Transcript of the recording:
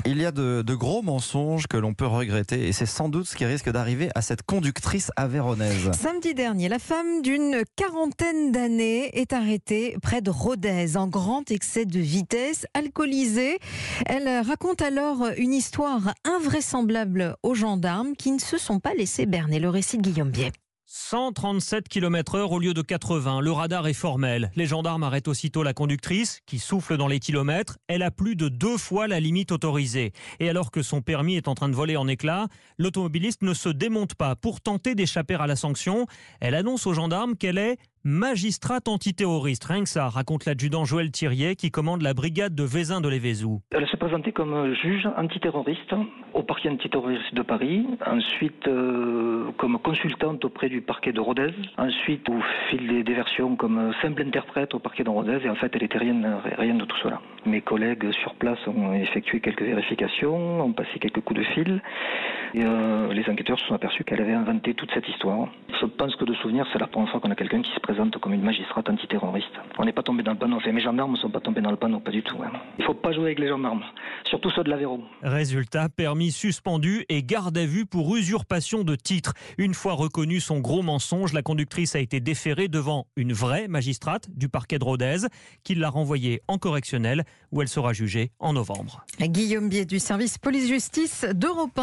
Il y a de gros mensonges que l'on peut regretter et c'est sans doute ce qui risque d'arriver à cette conductrice aveyronnaise. Samedi dernier, la femme d'une quarantaine d'années est arrêtée près de Rodez en grand excès de vitesse, alcoolisée. Elle raconte alors une histoire invraisemblable aux gendarmes qui ne se sont pas laissés berner. Le récit de Guillaume Biet. 137 km/h au lieu de 80. Le radar est formel. Les gendarmes arrêtent aussitôt la conductrice, qui souffle dans les kilomètres. Elle a plus de 2 fois la limite autorisée. Et alors que son permis est en train de voler en éclats, l'automobiliste ne se démonte pas pour tenter d'échapper à la sanction. Elle annonce aux gendarmes qu'elle est magistrate antiterroriste. Rien que ça, raconte l'adjudant Joël Thirier qui commande la brigade de Vezin de Lévézou. Elle s'est présentée comme juge antiterroriste au parquet antiterroriste de Paris, ensuite comme consultante auprès du parquet de Rodez, ensuite au fil des versions comme simple interprète au parquet de Rodez, et en fait elle n'était rien de tout cela. Mes collègues sur place ont effectué quelques vérifications, ont passé quelques coups de fil, et les enquêteurs se sont aperçus qu'elle avait inventé toute cette histoire. Je pense que de souvenir, c'est la première fois qu'on a quelqu'un qui se présente comme une magistrate antiterroriste. On n'est pas tombé dans le panneau. Enfin, mes gendarmes ne sont pas tombés dans le panneau, pas du tout. Il ne faut pas jouer avec les gendarmes, surtout ceux de l'Aveyron. Résultat, permis suspendu et garde à vue pour usurpation de titre. Une fois reconnu son gros mensonge, la conductrice a été déférée devant une vraie magistrate du parquet de Rodez qui l'a renvoyée en correctionnel où elle sera jugée en novembre. Guillaume Biet du service police-justice d'Europe 1.